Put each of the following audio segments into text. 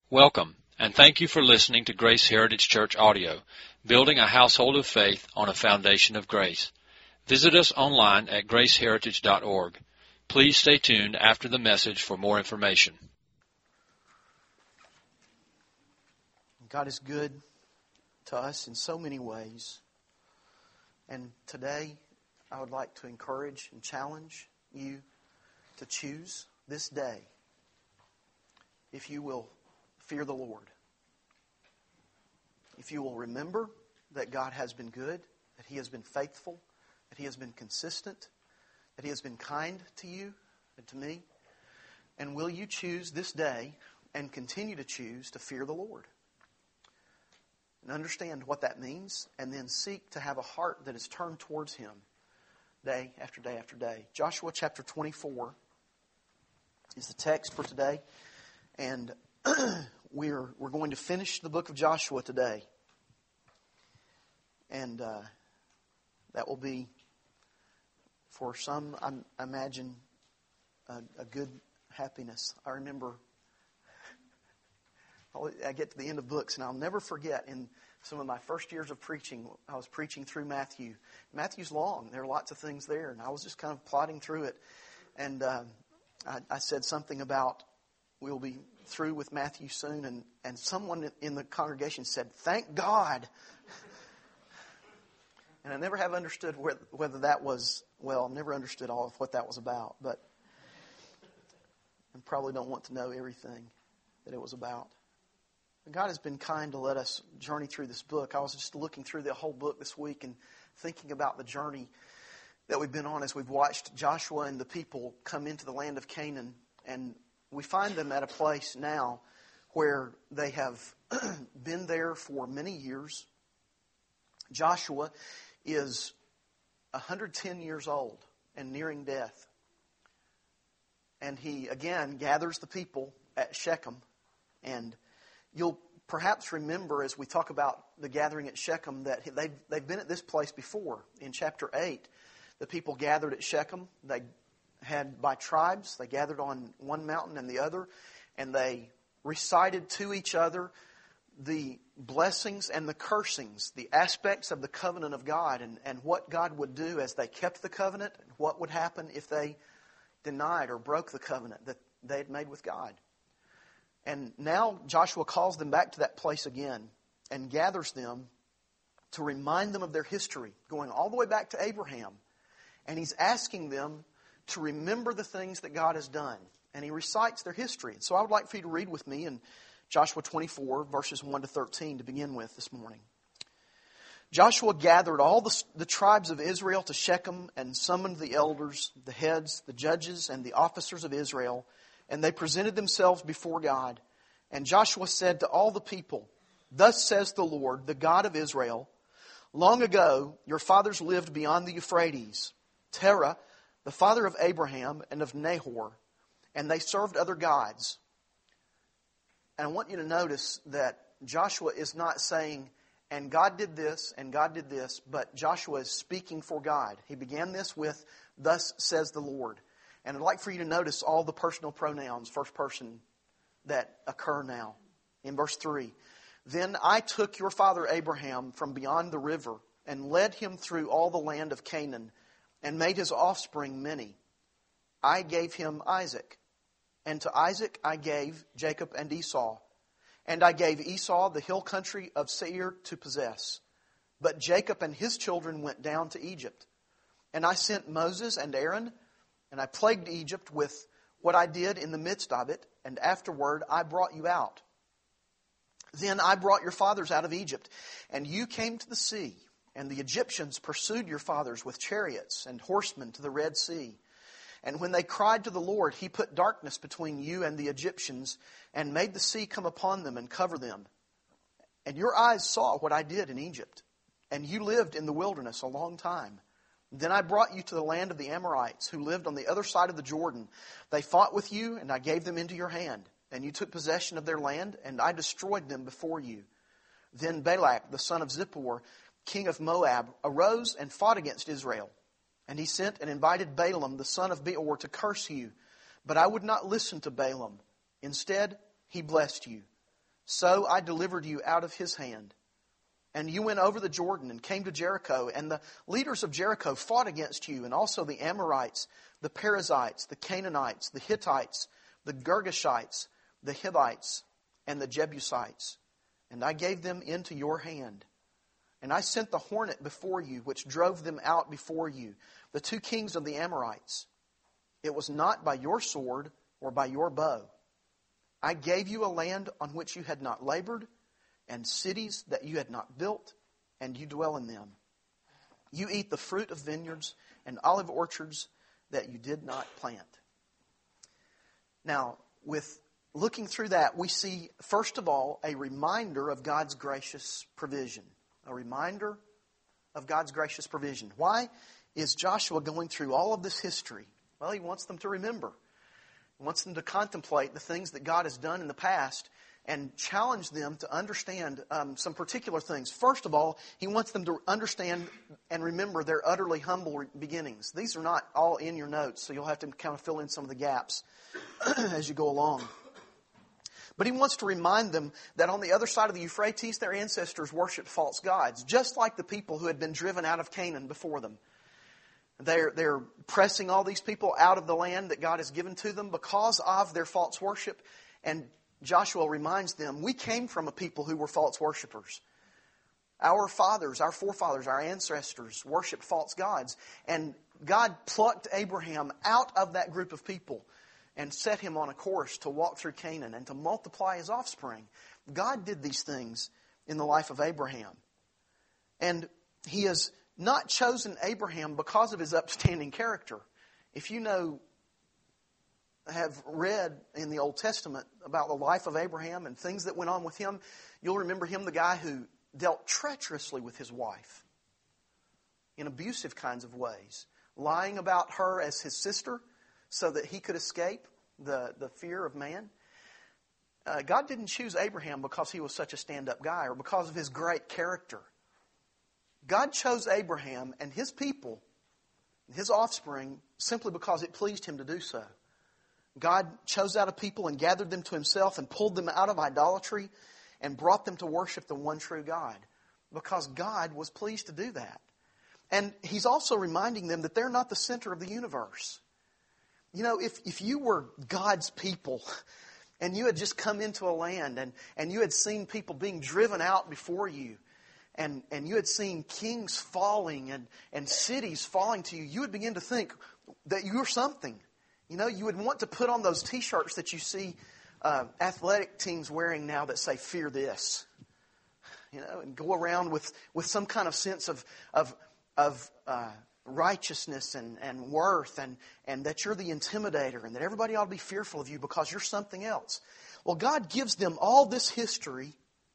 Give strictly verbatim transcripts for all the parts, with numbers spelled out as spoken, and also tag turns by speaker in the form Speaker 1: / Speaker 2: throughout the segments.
Speaker 1: Welcome, and thank you for listening to Grace Heritage Church Audio, building a household of faith on a foundation of grace. Visit us online at grace heritage dot org. Please stay tuned after the message for more information.
Speaker 2: God is good to us in so many ways. And today, I would like to encourage and challenge you to choose this day, if you will fear the Lord. If you will remember that God has been good, that He has been faithful, that He has been consistent, that He has been kind to you and to me. And will you choose this day and continue to choose to fear the Lord? And understand what that means, and then seek to have a heart that is turned towards Him day after day after day. Joshua chapter twenty-four is the text for today. And we're we're going to finish the book of Joshua today. And uh, that will be, for some, I, I imagine, a, a good happiness. I remember, I get to the end of books, and I'll never forget in some of my first years of preaching, I was preaching through Matthew. Matthew's long. There are lots of things there, and I was just kind of plodding through it. And uh, I, I said something about, we'll be through with Matthew soon, and, and someone in the congregation said, "Thank God." And I never have understood whether, whether that was, well, never understood all of what that was about, but I probably don't want to know everything that it was about. But God has been kind to let us journey through this book. I was just looking through the whole book this week and thinking about the journey that we've been on as we've watched Joshua and the people come into the land of Canaan. And we find them at a place now where they have been there for many years. Joshua is one hundred ten years old and nearing death. And he, again, gathers the people at Shechem. And you'll perhaps remember as we talk about the gathering at Shechem that they've, they've been at this place before. In chapter eight, the people gathered at Shechem. They had by tribes. They gathered on one mountain and the other, and they recited to each other the blessings and the cursings, the aspects of the covenant of God, and, and what God would do as they kept the covenant, and what would happen if they denied or broke the covenant that they had made with God. And now Joshua calls them back to that place again and gathers them to remind them of their history, going all the way back to Abraham. And he's asking them to remember the things that God has done. And he recites their history. So I would like for you to read with me in Joshua twenty-four, verses one to thirteen to begin with this morning. Joshua gathered all the, the tribes of Israel to Shechem and summoned the elders, the heads, the judges, and the officers of Israel. And they presented themselves before God. And Joshua said to all the people, "Thus says the Lord, the God of Israel, long ago your fathers lived beyond the Euphrates, Terah, the father of Abraham and of Nahor, and they served other gods." And I want you to notice that Joshua is not saying, "and God did this, and God did this," but Joshua is speaking for God. He began this with, "Thus says the Lord." And I'd like for you to notice all the personal pronouns, first person, that occur now. In verse three, "Then I took your father Abraham from beyond the river and led him through all the land of Canaan, and made his offspring many. I gave him Isaac, and to Isaac I gave Jacob and Esau. And I gave Esau the hill country of Seir to possess. But Jacob and his children went down to Egypt. And I sent Moses and Aaron, and I plagued Egypt with what I did in the midst of it, and afterward I brought you out. Then I brought your fathers out of Egypt, and you came to the sea. And the Egyptians pursued your fathers with chariots and horsemen to the Red Sea. And when they cried to the Lord, He put darkness between you and the Egyptians, and made the sea come upon them and cover them. And your eyes saw what I did in Egypt, and you lived in the wilderness a long time. Then I brought you to the land of the Amorites, who lived on the other side of the Jordan. They fought with you, and I gave them into your hand. And you took possession of their land, and I destroyed them before you. Then Balak, the son of Zippor, king of Moab, arose and fought against Israel. And he sent and invited Balaam, the son of Beor, to curse you. But I would not listen to Balaam. Instead, he blessed you. So I delivered you out of his hand. And you went over the Jordan and came to Jericho, and the leaders of Jericho fought against you, and also the Amorites, the Perizzites, the Canaanites, the Hittites, the Girgashites, the Hivites, and the Jebusites. And I gave them into your hand. And I sent the hornet before you, which drove them out before you, the two kings of the Amorites. It was not by your sword or by your bow. I gave you a land on which you had not labored, and cities that you had not built, and you dwell in them. You eat the fruit of vineyards and olive orchards that you did not plant. Now, with looking through that, we see, first of all, a reminder of God's gracious provision. A reminder of God's gracious provision. Why is Joshua going through all of this history? Well, he wants them to remember. He wants them to contemplate the things that God has done in the past and challenge them to understand um, some particular things. First of all, he wants them to understand and remember their utterly humble beginnings. These are not all in your notes, so you'll have to kind of fill in some of the gaps as you go along. But he wants to remind them that on the other side of the Euphrates, their ancestors worshiped false gods, just like the people who had been driven out of Canaan before them. They're, they're pressing all these people out of the land that God has given to them because of their false worship. And Joshua reminds them, we came from a people who were false worshipers. Our fathers, our forefathers, our ancestors worshiped false gods. And God plucked Abraham out of that group of people and set him on a course to walk through Canaan and to multiply his offspring. God did these things in the life of Abraham. And he has not chosen Abraham because of his upstanding character. If you know, have read in the Old Testament about the life of Abraham and things that went on with him, you'll remember him the guy who dealt treacherously with his wife in abusive kinds of ways, lying about her as his sister so that he could escape the, the fear of man. Uh, God didn't choose Abraham because he was such a stand-up guy or because of his great character. God chose Abraham and his people, his offspring, simply because it pleased him to do so. God chose out a people and gathered them to himself and pulled them out of idolatry and brought them to worship the one true God because God was pleased to do that. And he's also reminding them that they're not the center of the universe. You know, if, if you were God's people and you had just come into a land and, and you had seen people being driven out before you, and, and you had seen kings falling and, and cities falling to you, you would begin to think that you're something. You know, you would want to put on those T-shirts that you see uh, athletic teams wearing now that say, fear this. You know, and go around with, with some kind of sense of, of, of uh, righteousness and, and worth and, and that you're the intimidator and that everybody ought to be fearful of you because you're something else. Well, God gives them all this history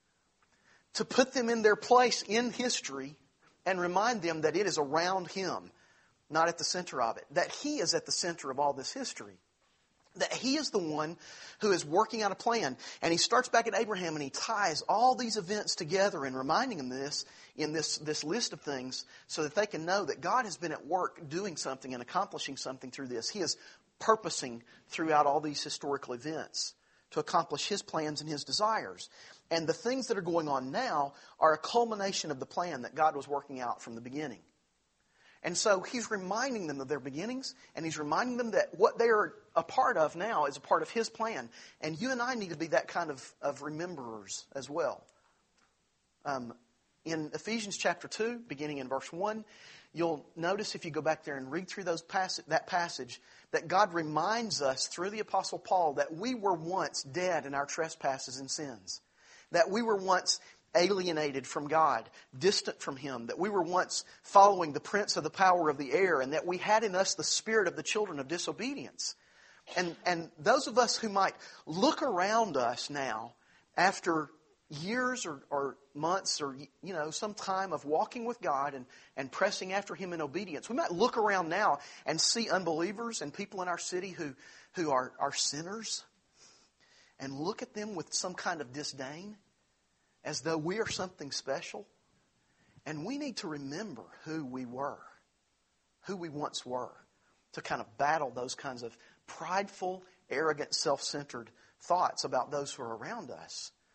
Speaker 2: to put them in their place in history and remind them that it is around Him, not at the center of it. That He is at the center of all this history. That He is the one who is working out a plan. And He starts back at Abraham and He ties all these events together and reminding them this in this, this list of things so that they can know that God has been at work doing something and accomplishing something through this. He is purposing throughout all these historical events to accomplish His plans and His desires. And the things that are going on now are a culmination of the plan that God was working out from the beginning. And so He's reminding them of their beginnings, and He's reminding them that what they are a part of now is a part of His plan. And you and I need to be that kind of, of rememberers as well. Um, in Ephesians chapter two, beginning in verse one, you'll notice if you go back there and read through those pass- that passage, that God reminds us through the Apostle Paul that we were once dead in our trespasses and sins. That we were once alienated from God, distant from Him, that we were once following the prince of the power of the air, and that we had in us the spirit of the children of disobedience. And, and those of us who might look around us now after years or, or months or, you know, some time of walking with God and, and pressing after Him in obedience, we might look around now and see unbelievers and people in our city who, who are, are sinners and look at them with some kind of disdain as though we are something special. And we need to remember who we were, who we once were, to kind of battle those kinds of prideful, arrogant, self-centered thoughts about those who are around us.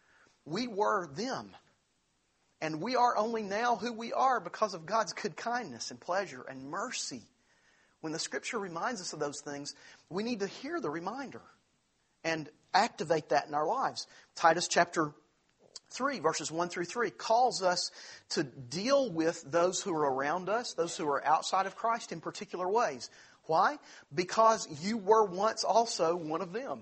Speaker 2: we were them. And we are only now who we are because of God's good kindness and pleasure and mercy. When the Scripture reminds us of those things, we need to hear the reminder and activate that in our lives. Titus chapter three, verses one through three, calls us to deal with those who are around us, those who are outside of Christ in particular ways. Why? Because you were once also one of them.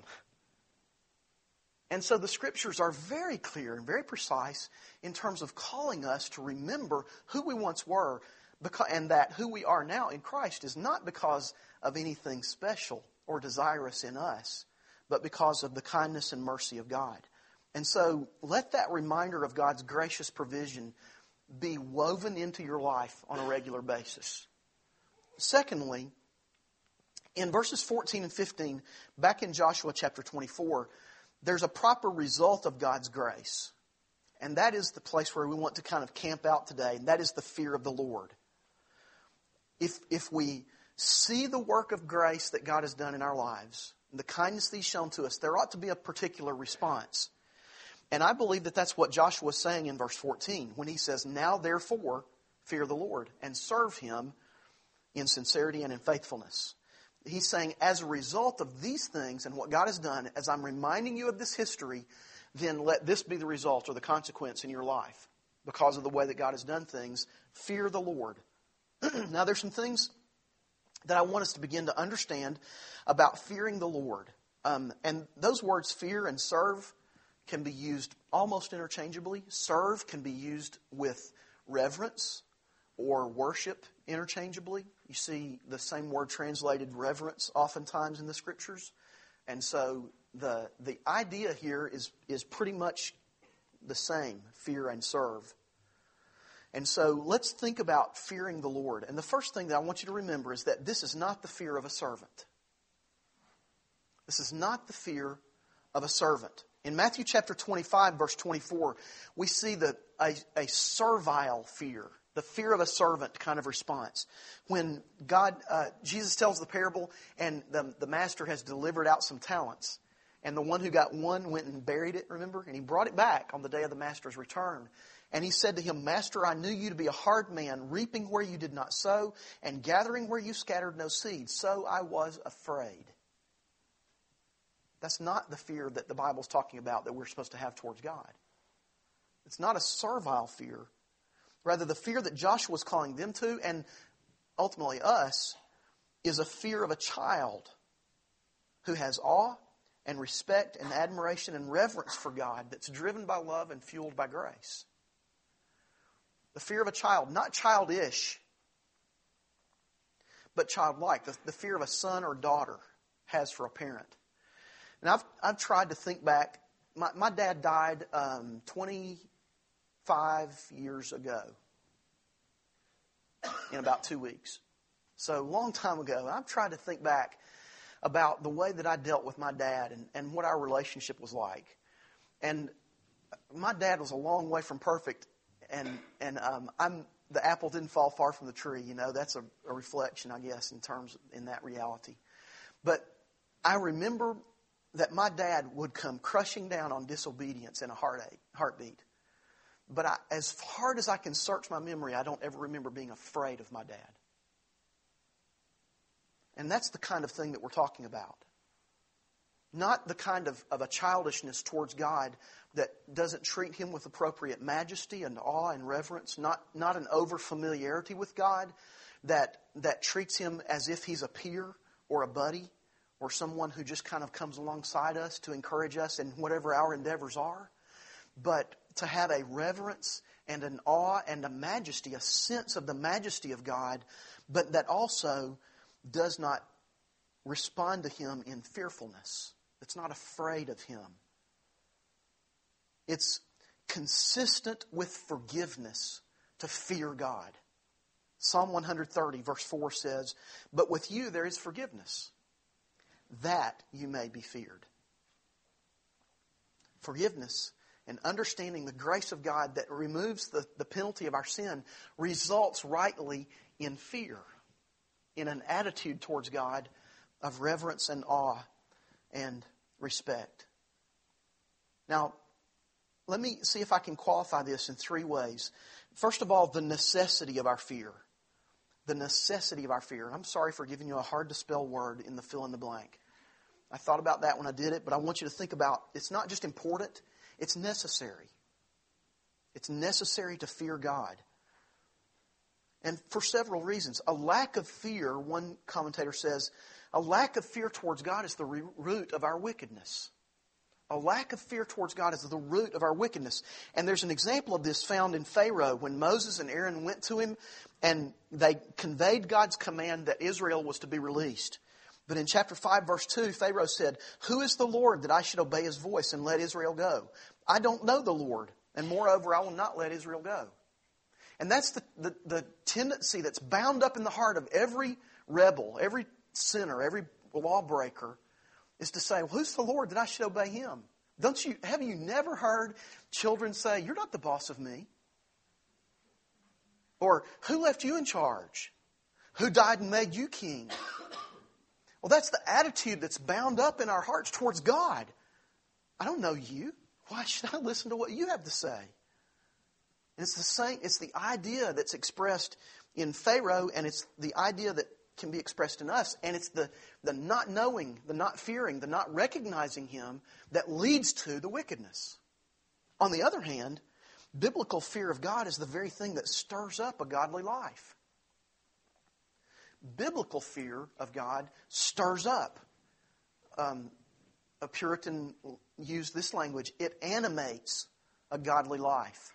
Speaker 2: And so the Scriptures are very clear and very precise in terms of calling us to remember who we once were, and that who we are now in Christ is not because of anything special or desirous in us, but because of the kindness and mercy of God. And so let that reminder of God's gracious provision be woven into your life on a regular basis. Secondly, in verses fourteen and fifteen, back in Joshua chapter twenty-four, there's a proper result of God's grace. And that is the place where we want to kind of camp out today. And that is the fear of the Lord. If, if we see the work of grace that God has done in our lives, and the kindness that He's shown to us, there ought to be a particular response. And I believe that that's what Joshua is saying in verse fourteen when he says, "Now therefore fear the Lord and serve Him in sincerity and in faithfulness." He's saying, as a result of these things and what God has done, as I'm reminding you of this history, then let this be the result or the consequence in your life. Because of the way that God has done things, fear the Lord. Now there's some things that I want us to begin to understand about fearing the Lord. Um, and those words, fear and serve, can be used almost interchangeably. Serve can be used with reverence or worship interchangeably. You see the same word translated reverence oftentimes in the Scriptures. And so the the idea here is, is pretty much the same, fear and serve. And so let's think about fearing the Lord. And the first thing that I want you to remember is that this is not the fear of a servant. This is not the fear of a servant. In Matthew chapter twenty-five, verse twenty-four, we see the, a, a servile fear, the fear of a servant kind of response. When God, uh, Jesus tells the parable and the, the master has delivered out some talents. And the one who got one went and buried it, remember? And he brought it back on the day of the master's return. And he said to him, "Master, I knew you to be a hard man, reaping where you did not sow and gathering where you scattered no seed. So I was afraid." That's not the fear that the Bible's talking about that we're supposed to have towards God. It's not a servile fear. Rather, the fear that Joshua was calling them to, and ultimately us, is a fear of a child who has awe and respect and admiration and reverence for God that's driven by love and fueled by grace. The fear of a child, not childish, but childlike. The, the fear of a son or daughter has for a parent. And I've I've tried to think back. My, my dad died um, twenty-five years ago in about two weeks. So a long time ago. I've tried to think back about the way that I dealt with my dad and, and what our relationship was like. And my dad was a long way from perfect. And and um, I'm the apple didn't fall far from the tree. You know, that's a, a reflection, I guess, in terms of, in that reality. But I remember that my dad would come crushing down on disobedience in a heartache, heartbeat. But I, as hard as I can search my memory, I don't ever remember being afraid of my dad. And that's the kind of thing that we're talking about. Not the kind of, of a childishness towards God that doesn't treat Him with appropriate majesty and awe and reverence. Not, not an over-familiarity with God that, that treats Him as if He's a peer or a buddy, or someone who just kind of comes alongside us to encourage us in whatever our endeavors are. But to have a reverence and an awe and a majesty, a sense of the majesty of God, but that also does not respond to Him in fearfulness. It's not afraid of Him. It's consistent with forgiveness to fear God. Psalm one thirty verse four says, "But with you there is forgiveness, that you may be feared." Forgiveness and understanding the grace of God that removes the, the penalty of our sin results rightly in fear, in an attitude towards God of reverence and awe and respect. Now, let me see if I can qualify this in three ways. First of all, the necessity of our fear. The necessity of our fear. I'm sorry for giving you a hard to spell word in the fill in the blank. I thought about that when I did it, but I want you to think about, it's not just important, it's necessary. It's necessary to fear God. And for several reasons. A lack of fear, one commentator says, a lack of fear towards God is the root of our wickedness. A lack of fear towards God is the root of our wickedness. And there's an example of this found in Pharaoh when Moses and Aaron went to him and they conveyed God's command that Israel was to be released. But in chapter five, verse two, Pharaoh said, "Who is the Lord that I should obey His voice and let Israel go? I don't know the Lord, and moreover, I will not let Israel go." And that's the, the, the tendency that's bound up in the heart of every rebel, every sinner, every lawbreaker, is to say, well, who's the Lord that I should obey Him? Don't you, have you never heard children say, "You're not the boss of me"? Or, "Who left you in charge? Who died and made you king?" Well, that's the attitude that's bound up in our hearts towards God. I don't know you. Why should I listen to what you have to say? And it's the same, it's the idea that's expressed in Pharaoh, and it's the idea that can be expressed in us. And it's the, the not knowing, the not fearing, the not recognizing Him that leads to the wickedness. On the other hand, biblical fear of God is the very thing that stirs up a godly life. Biblical fear of God stirs up. Um, a Puritan used this language. It animates a godly life.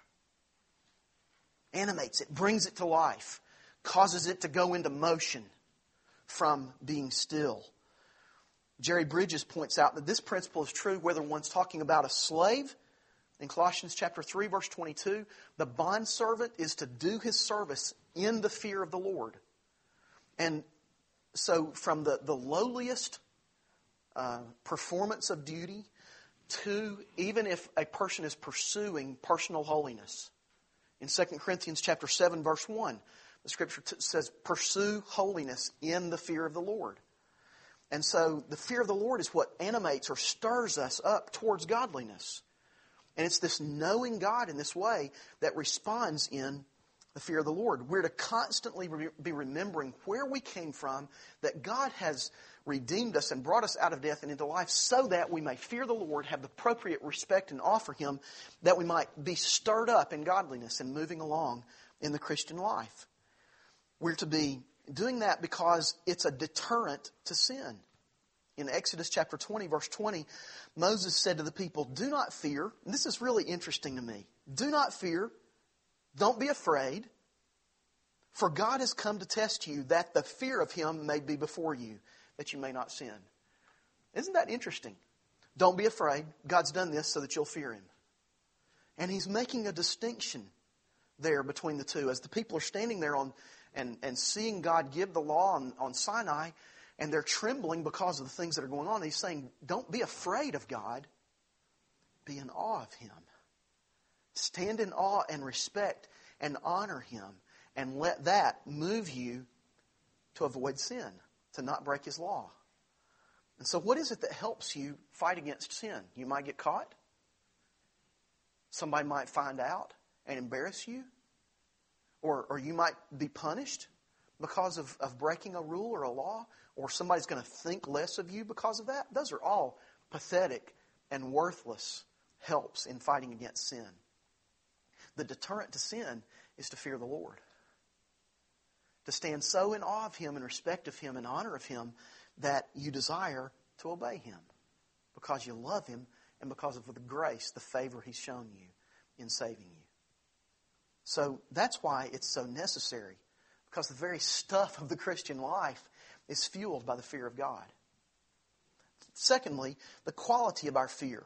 Speaker 2: Animates it, brings it to life, causes it to go into motion from being still. Jerry Bridges points out that this principle is true whether one's talking about a slave. In Colossians chapter three, verse twenty-two, the bondservant is to do his service in the fear of the Lord. And so from the, the lowliest uh, performance of duty to even if a person is pursuing personal holiness. In Second Corinthians chapter seven, verse one, the Scripture t- says, "Pursue holiness in the fear of the Lord." And so the fear of the Lord is what animates or stirs us up towards godliness. And it's this knowing God in this way that responds in the fear of the Lord. We're to constantly re- be remembering where we came from, that God has redeemed us and brought us out of death and into life so that we may fear the Lord, have the appropriate respect and awe for Him, that we might be stirred up in godliness and moving along in the Christian life. We're to be doing that because it's a deterrent to sin. In Exodus chapter twenty, verse twenty, Moses said to the people, "Do not fear." And this is really interesting to me. "Do not fear. Don't be afraid, for God has come to test you, that the fear of Him may be before you, that you may not sin." Isn't that interesting? Don't be afraid. God's done this so that you'll fear Him. And He's making a distinction there between the two. As the people are standing there on and, and seeing God give the law on, on Sinai, and they're trembling because of the things that are going on, He's saying, don't be afraid of God. Be in awe of Him. Stand in awe and respect and honor Him, and let that move you to avoid sin, to not break His law. And so what is it that helps you fight against sin? You might get caught. Somebody might find out and embarrass you. Or, or you might be punished because of, of breaking a rule or a law. Or somebody's going to think less of you because of that. Those are all pathetic and worthless helps in fighting against sin. The deterrent to sin is to fear the Lord. To stand so in awe of Him and respect of Him and honor of Him that you desire to obey Him because you love Him and because of the grace, the favor He's shown you in saving you. So that's why it's so necessary, because the very stuff of the Christian life is fueled by the fear of God. Secondly, the quality of our fear.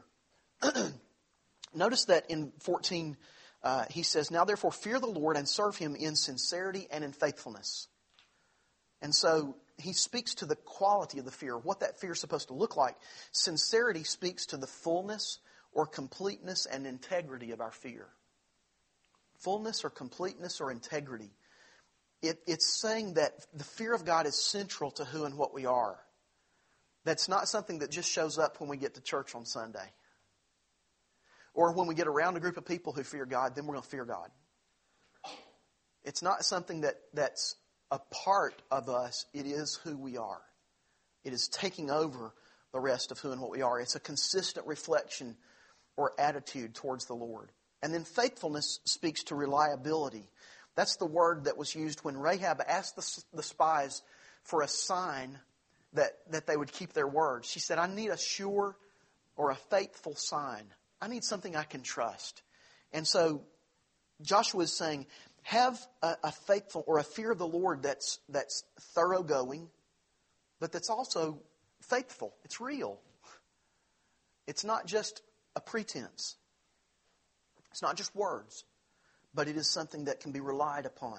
Speaker 2: Notice that in fourteen, uh, he says, "Now therefore fear the Lord and serve Him in sincerity and in faithfulness." And so he speaks to the quality of the fear, what that fear is supposed to look like. Sincerity speaks to the fullness or completeness and integrity of our fear. Fullness or completeness or integrity. It, it's saying that the fear of God is central to who and what we are. That's not something that just shows up when we get to church on Sunday. or when we get around a group of people who fear God, then we're going to fear God. It's not something that, that's a part of us. It is who we are. It is taking over the rest of who and what we are. It's a consistent reflection or attitude towards the Lord. And then faithfulness speaks to reliability. That's the word that was used when Rahab asked the, the spies for a sign that, that they would keep their word. She said, I need a sure or a faithful sign. I need something I can trust. And so Joshua is saying, have a, a faithful or a fear of the Lord that's that's thoroughgoing, but that's also faithful. It's real. It's not just a pretense. It's not just words, but it is something that can be relied upon.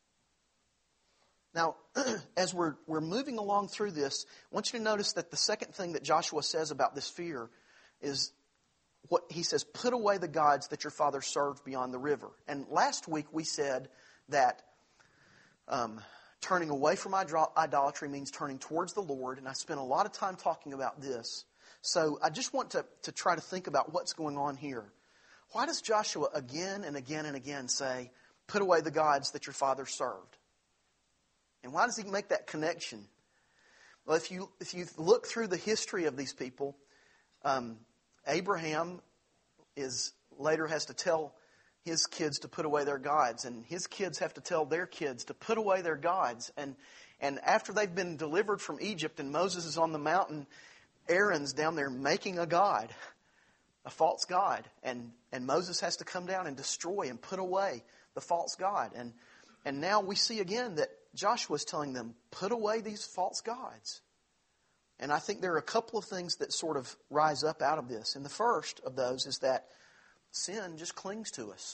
Speaker 2: Now, as we're we're moving along through this, I want you to notice that the second thing that Joshua says about this fear is what he says, put away the gods that your father served beyond the river. And last week we said that um, turning away from idolatry means turning towards the Lord. And I spent a lot of time talking about this. So I just want to, to try to think about what's going on here. Why does Joshua again and again and again say, put away the gods that your father served? And why does he make that connection? Well, if you if you look through the history of these people, um, Abraham is later has to tell his kids to put away their gods, and his kids have to tell their kids to put away their gods. And and after they've been delivered from Egypt and Moses is on the mountain, Aaron's down there making a god, a false god, and and Moses has to come down and destroy and put away the false god. And and now we see again that Joshua's telling them, put away these false gods. And I think there are a couple of things that sort of rise up out of this. And the first of those is that sin just clings to us.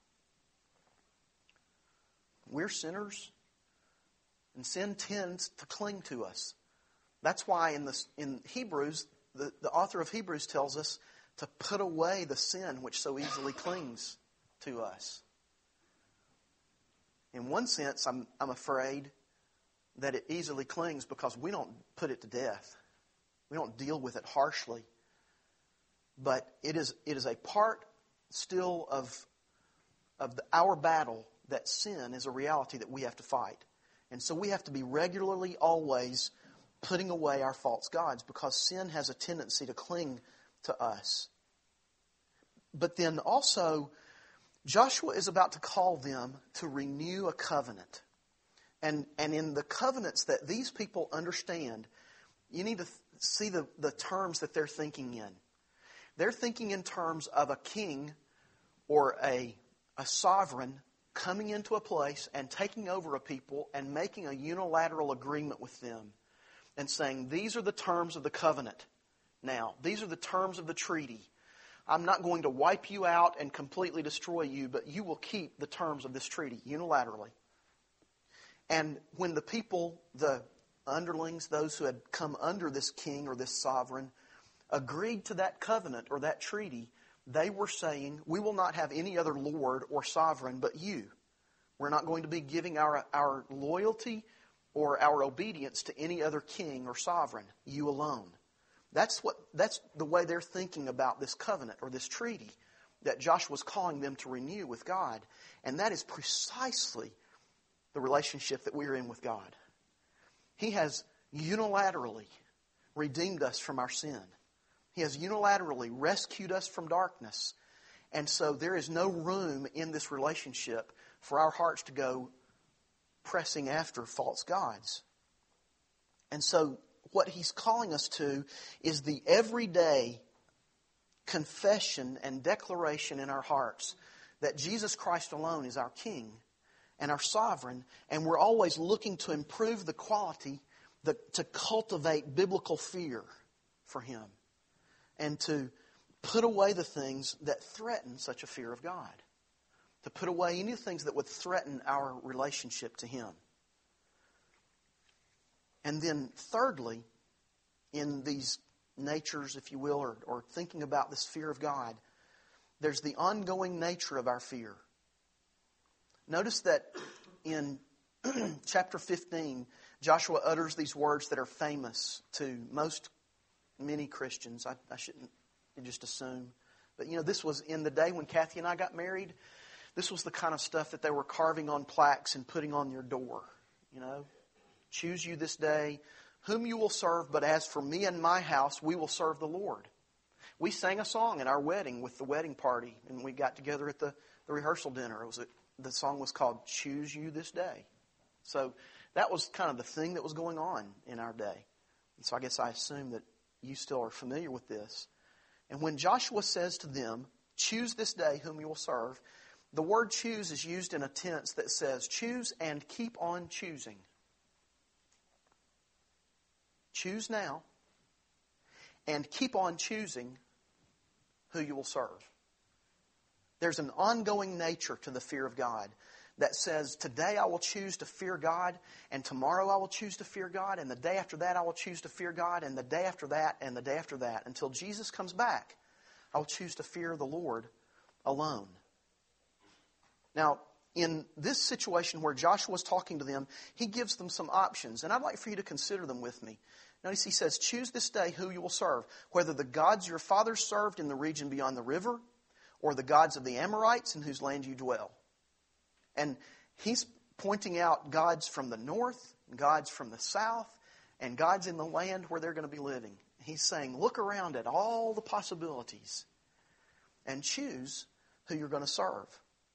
Speaker 2: We're sinners, and sin tends to cling to us. That's why in the in Hebrews, the, the author of Hebrews tells us to put away the sin which so easily clings to us. In one sense, I'm I'm afraid that it easily clings because we don't put it to death. We don't deal with it harshly. But it is it is a part still of, of the, our battle that sin is a reality that we have to fight. And so we have to be regularly, always putting away our false gods because sin has a tendency to cling to us. But then also, Joshua is about to call them to renew a covenant. And and in the covenants that these people understand, you need to th- see the, the terms that they're thinking in. They're thinking in terms of a king or a, a sovereign coming into a place and taking over a people and making a unilateral agreement with them and saying, these are the terms of the covenant now. These are the terms of the treaty. I'm not going to wipe you out and completely destroy you, but you will keep the terms of this treaty unilaterally. And when the people, the underlings, those who had come under this king or this sovereign, agreed to that covenant or that treaty, they were saying, we will not have any other lord or sovereign but you. We're not going to be giving our, our loyalty or our obedience to any other king or sovereign, you alone. That's what that's the way they're thinking about this covenant or this treaty that Joshua's calling them to renew with God. And that is precisely the relationship that we're in with God. He has unilaterally redeemed us from our sin. He has unilaterally rescued us from darkness. And so there is no room in this relationship for our hearts to go pressing after false gods. And so what he's calling us to is the everyday confession and declaration in our hearts that Jesus Christ alone is our King and our sovereign, and we're always looking to improve the quality, the, to cultivate biblical fear for Him, and to put away the things that threaten such a fear of God, to put away any things that would threaten our relationship to Him. And then thirdly, in these natures, if you will, or, or thinking about this fear of God, there's the ongoing nature of our fear. Notice that in chapter fifteen, Joshua utters these words that are famous to most, many Christians. I, I shouldn't just assume But, you know, this was in the day when Kathy and I got married. This was the kind of stuff that they were carving on plaques and putting on your door. You know, choose you this day whom you will serve, but as for me and my house, we will serve the Lord. We sang a song at our wedding with the wedding party, and we got together at the, the rehearsal dinner. It was a, the song was called Choose You This Day. So that was kind of the thing that was going on in our day. And so I guess I assume that you still are familiar with this. And when Joshua says to them, choose this day whom you will serve, the word choose is used in a tense that says choose and keep on choosing. Choose now and keep on choosing who you will serve. There's an ongoing nature to the fear of God that says, today I will choose to fear God, and tomorrow I will choose to fear God, and the day after that I will choose to fear God, and the day after that, and the day after that. Until Jesus comes back, I will choose to fear the Lord alone. Now, in this situation where Joshua is talking to them, he gives them some options, and I'd like for you to consider them with me. Notice he says, choose this day who you will serve, whether the gods your fathers served in the region beyond the river, or the gods of the Amorites in whose land you dwell. And he's pointing out gods from the north, gods from the south, and gods in the land where they're going to be living. He's saying, look around at all the possibilities and choose who you're going to serve.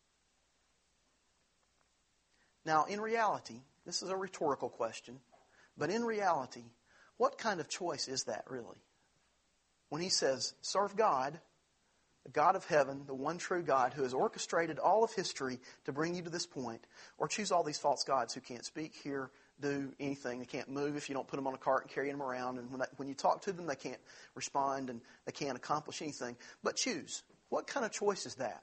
Speaker 2: Now, in reality, this is a rhetorical question, but in reality, what kind of choice is that really? When he says, serve God, the God of heaven, the one true God who has orchestrated all of history to bring you to this point, or choose all these false gods who can't speak, hear, do anything. They can't move if you don't put them on a cart and carry them around. And when, that, when you talk to them, they can't respond and they can't accomplish anything. But choose. What kind of choice is that?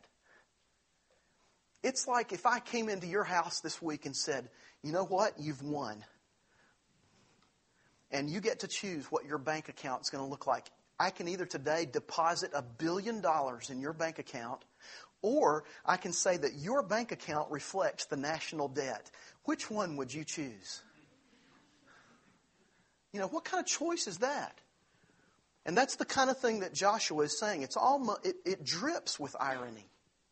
Speaker 2: It's like if I came into your house this week and said, you know what? You've won. And you get to choose what your bank account is going to look like. I can either today deposit a billion dollars in your bank account, or I can say that your bank account reflects the national debt. Which one would you choose? You know, what kind of choice is that? And that's the kind of thing that Joshua is saying. It's almost, it, it drips with irony.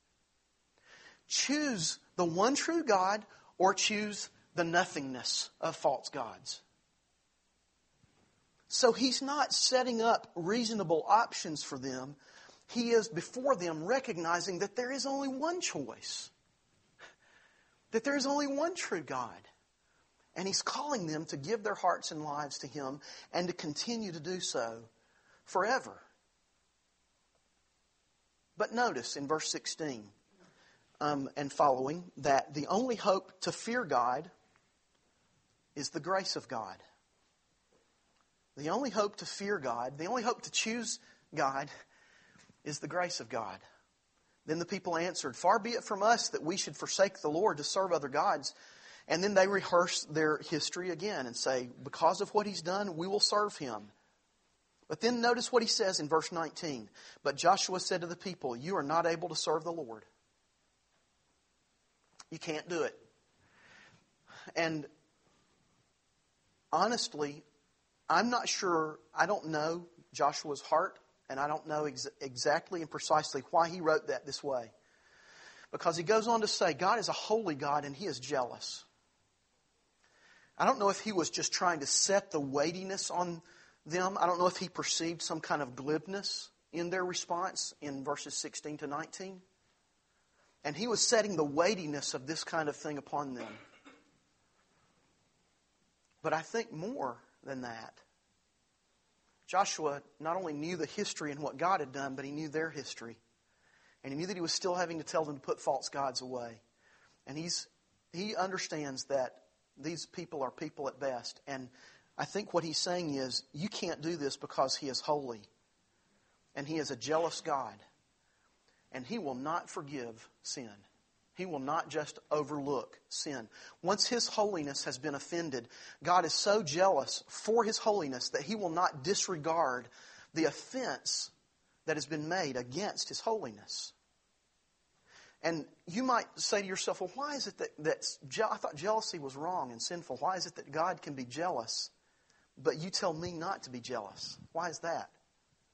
Speaker 2: Choose the one true God, or choose the nothingness of false gods. So he's not setting up reasonable options for them. He is before them recognizing that there is only one choice. That there is only one true God. And he's calling them to give their hearts and lives to him and to continue to do so forever. But notice in verse sixteen um, and following that the only hope to fear God is the grace of God. The only hope to fear God, the only hope to choose God, is the grace of God. Then the people answered, far be it from us that we should forsake the Lord to serve other gods. And then they rehearse their history again and say, because of what he's done, we will serve him. But then notice what he says in verse nineteen. But Joshua said to the people, you are not able to serve the Lord. You can't do it. And honestly, I'm not sure, I don't know Joshua's heart, and I don't know ex- exactly and precisely why he wrote that this way. Because he goes on to say, God is a holy God and he is jealous. I don't know if he was just trying to set the weightiness on them. I don't know if he perceived some kind of glibness in their response in verses sixteen to nineteen. And he was setting the weightiness of this kind of thing upon them. But I think more than that, Joshua not only knew the history and what God had done, but he knew their history. And he knew that he was still having to tell them to put false gods away. And he's he understands that these people are people at best. And I think what he's saying is, you can't do this because he is holy. And he is a jealous God. And he will not forgive sin. He will not just overlook sin. Once his holiness has been offended, God is so jealous for his holiness that he will not disregard the offense that has been made against his holiness. And you might say to yourself, well, why is it that, that je- I thought jealousy was wrong and sinful. Why is it that God can be jealous, but you tell me not to be jealous? Why is that?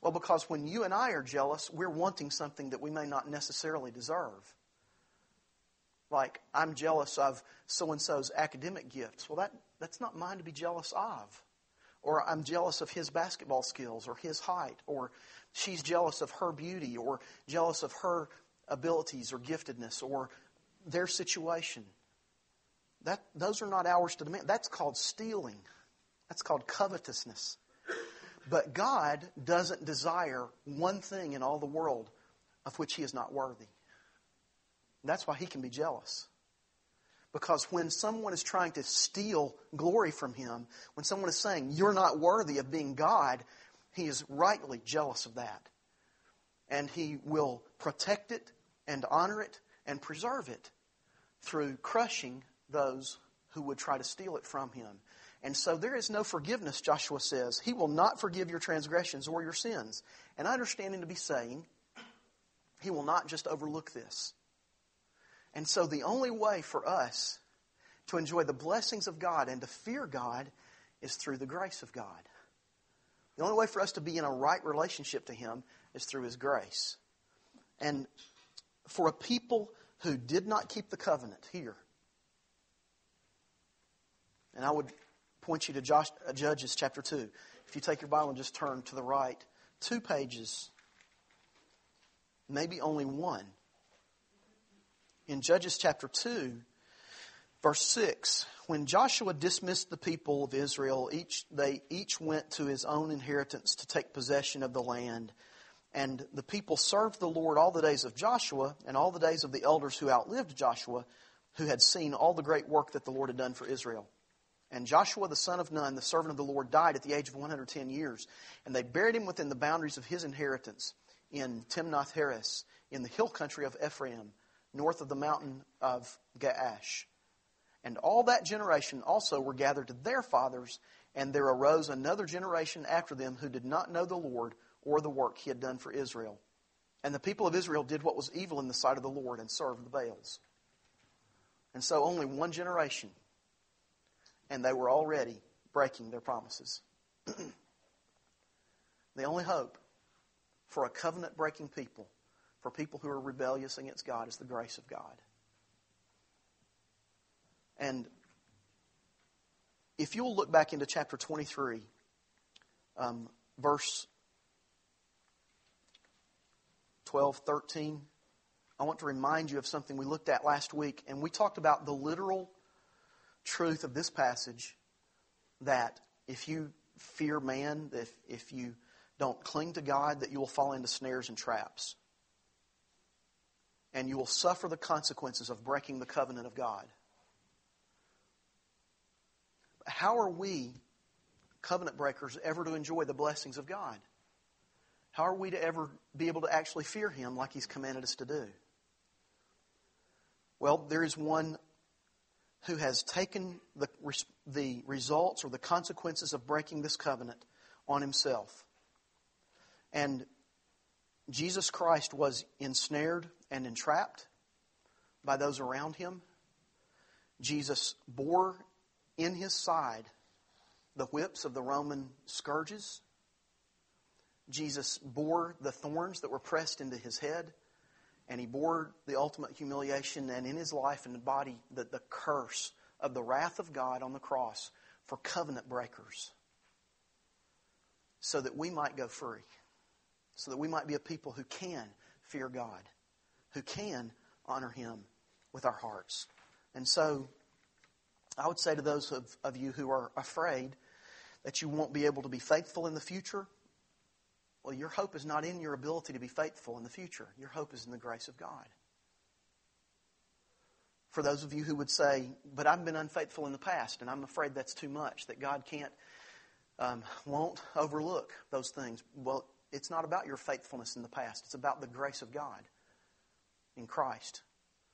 Speaker 2: Well, because when you and I are jealous, we're wanting something that we may not necessarily deserve. Like, I'm jealous of so-and-so's academic gifts. Well, that, that's not mine to be jealous of. Or I'm jealous of his basketball skills or his height. Or she's jealous of her beauty or jealous of her abilities or giftedness or their situation. That, those are not ours to demand. That's called stealing. That's called covetousness. But God doesn't desire one thing in all the world of which He is not worthy. That's why He can be jealous. Because when someone is trying to steal glory from Him, when someone is saying, you're not worthy of being God, He is rightly jealous of that. And He will protect it and honor it and preserve it through crushing those who would try to steal it from Him. And so there is no forgiveness, Joshua says. He will not forgive your transgressions or your sins. And I understand Him to be saying, He will not just overlook this. And so the only way for us to enjoy the blessings of God and to fear God is through the grace of God. The only way for us to be in a right relationship to Him is through His grace. And for a people who did not keep the covenant here, and I would point you to Josh, uh, Judges chapter two. If you take your Bible and just turn to the right, two pages, maybe only one. In Judges chapter two, verse six, when Joshua dismissed the people of Israel, each they each went to his own inheritance to take possession of the land. And the people served the Lord all the days of Joshua and all the days of the elders who outlived Joshua, who had seen all the great work that the Lord had done for Israel. And Joshua the son of Nun, the servant of the Lord, died at the age of one hundred ten years. And they buried him within the boundaries of his inheritance in Timnath-Heres, in the hill country of Ephraim, north of the mountain of Gaash. And all that generation also were gathered to their fathers, and there arose another generation after them who did not know the Lord or the work He had done for Israel. And the people of Israel did what was evil in the sight of the Lord and served the Baals. And so only one generation, and they were already breaking their promises. The only hope for a covenant-breaking people, for people who are rebellious against God, is the grace of God. And if you'll look back into chapter twenty-three, um, verse twelve, thirteen, I want to remind you of something we looked at last week. And we talked about the literal truth of this passage, that if you fear man, if, if you don't cling to God, that you will fall into snares and traps. And you will suffer the consequences of breaking the covenant of God. How are we, covenant breakers, ever to enjoy the blessings of God? How are we to ever be able to actually fear Him like He's commanded us to do? Well, there is one who has taken the, the results or the consequences of breaking this covenant on Himself. And Jesus Christ was ensnared and entrapped by those around Him. Jesus bore in His side the whips of the Roman scourges. Jesus bore the thorns that were pressed into His head. And He bore the ultimate humiliation, and in His life and body, the, the curse of the wrath of God on the cross for covenant breakers. So that we might go free. So that we might be a people who can fear God. Who can honor Him with our hearts. And so, I would say to those of, of you who are afraid that you won't be able to be faithful in the future, well, your hope is not in your ability to be faithful in the future. Your hope is in the grace of God. For those of you who would say, but I've been unfaithful in the past, and I'm afraid that's too much, that God can't, um, won't overlook those things. Well, it's not about your faithfulness in the past. It's about the grace of God in Christ.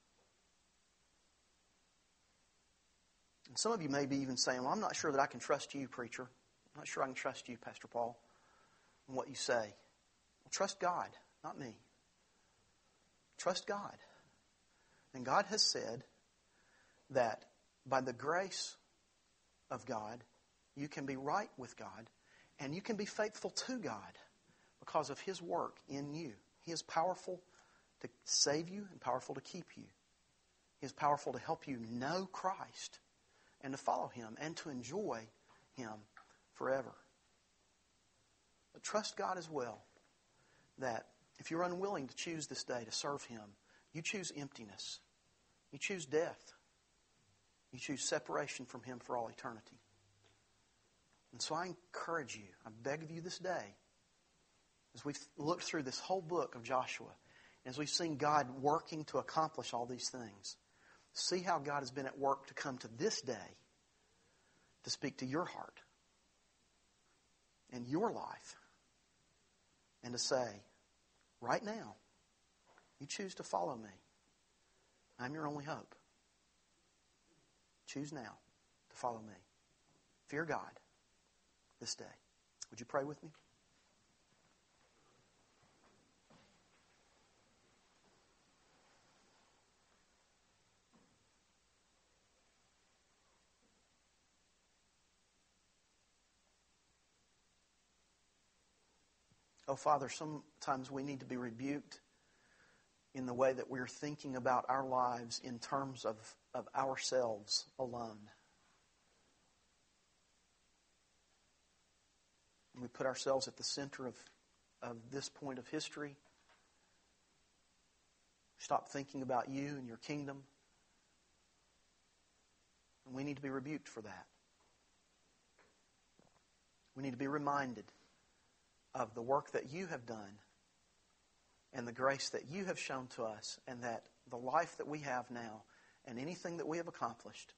Speaker 2: And some of you may be even saying, well, I'm not sure that I can trust you, preacher. I'm not sure I can trust you, Pastor Paul, in what you say. Well, trust God, not me. Trust God. And God has said that by the grace of God, you can be right with God, and you can be faithful to God, because of His work in you. He is powerful to save you and powerful to keep you. He is powerful to help you know Christ and to follow Him and to enjoy Him forever. But trust God as well that if you're unwilling to choose this day to serve Him, you choose emptiness. You choose death. You choose separation from Him for all eternity. And so I encourage you, I beg of you this day, as we've looked through this whole book of Joshua, as we've seen God working to accomplish all these things, see how God has been at work to come to this day to speak to your heart and your life and to say, right now, you choose to follow me. I'm your only hope. Choose now to follow me. Fear God this day. Would you pray with me? Oh, Father, sometimes we need to be rebuked in the way that we're thinking about our lives in terms of, of ourselves alone. We put ourselves at the center of, of this point of history. Stop thinking about you and your kingdom. And we need to be rebuked for that. We need to be reminded of the work that you have done and the grace that you have shown to us, and that the life that we have now and anything that we have accomplished,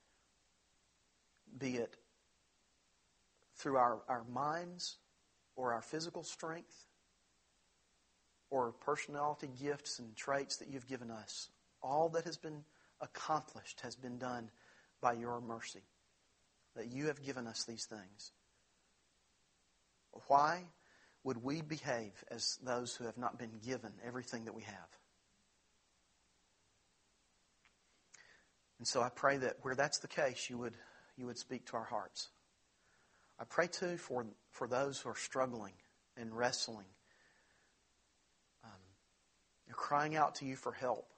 Speaker 2: be it through our, our minds or our physical strength or personality gifts and traits that you've given us, all that has been accomplished has been done by your mercy, that you have given us these things. Why would we behave as those who have not been given everything that we have? And so I pray that where that's the case, you would you would speak to our hearts. I pray too for, for those who are struggling and wrestling. Um, you're crying out to you for help.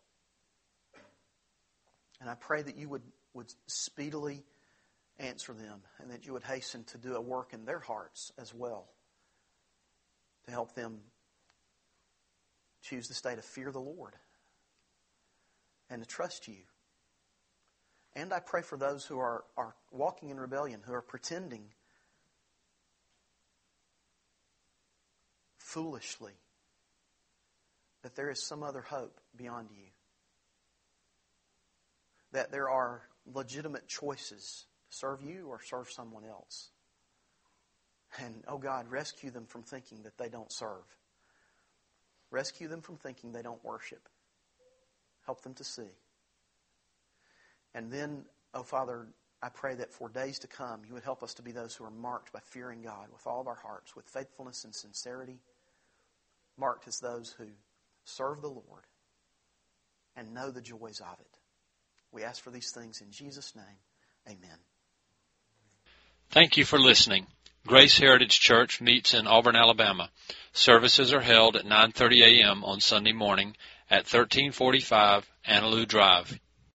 Speaker 2: And I pray that you would, would speedily answer them, and that you would hasten to do a work in their hearts as well, to help them choose this day to fear the Lord and to trust you. And I pray for those who are, are walking in rebellion, who are pretending foolishly that there is some other hope beyond you, that there are legitimate choices to serve you or serve someone else. And, oh God, rescue them from thinking that they don't serve. Rescue them from thinking they don't worship. Help them to see. And then, oh Father, I pray that for days to come, you would help us to be those who are marked by fearing God with all of our hearts, with faithfulness and sincerity, marked as those who serve the Lord and know the joys of it. We ask for these things in Jesus' name. Amen.
Speaker 1: Thank you for listening. Grace Heritage Church meets in Auburn, Alabama. Services are held at nine thirty a.m. on Sunday morning at thirteen forty-five Annaloo Drive.